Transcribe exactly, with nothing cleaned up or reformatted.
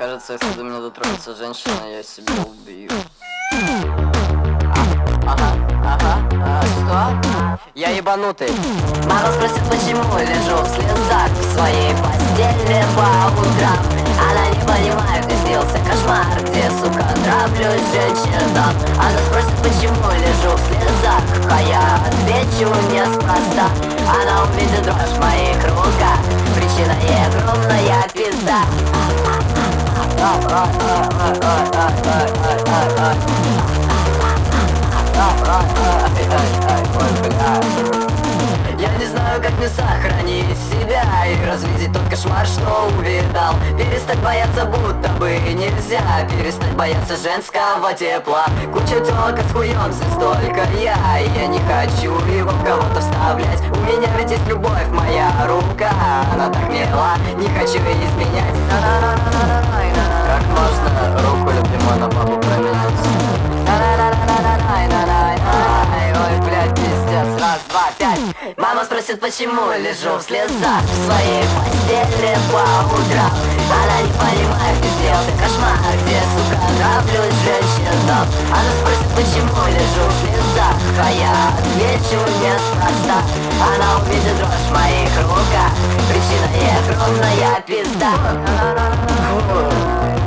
кажется, если до меня дотронется женщина, я себя убью. Ага, ага, а, что? Я ебанутый. Мама спросит, почему лежу в слезах в своей постели по утрам. Она не понимает, где снился кошмар, где, сука, траплюсь женщинам. Она спросит, почему лежу в слезах, а я отвечу неспроста. Она увидит дрожь в моих руках, причина ей огромная пизда. Я не знаю, как мне сохранить себя и развидеть тот кошмар, что увидал. Перестать бояться будто бы нельзя, перестать бояться женского тепла. Куча тёлок с хуём, здесь только я, и я не хочу его в кого-то вставлять. У меня ведь есть любовь, моя рука, она так мила, не хочу ее изменять. Как можно руку любимую на бабу променять? Ой, блядь, пиздец, раз, два, пять. Мама спросит, почему лежу в слезах в своей постели по утрам. Она не понимает, где сделался кошмар, где, сука, нравлюсь женщинам. Она спросит, почему лежу в слезах, а я отвечу неспроста. Она увидит дрожь в моих руках, причина ей огромная пизда.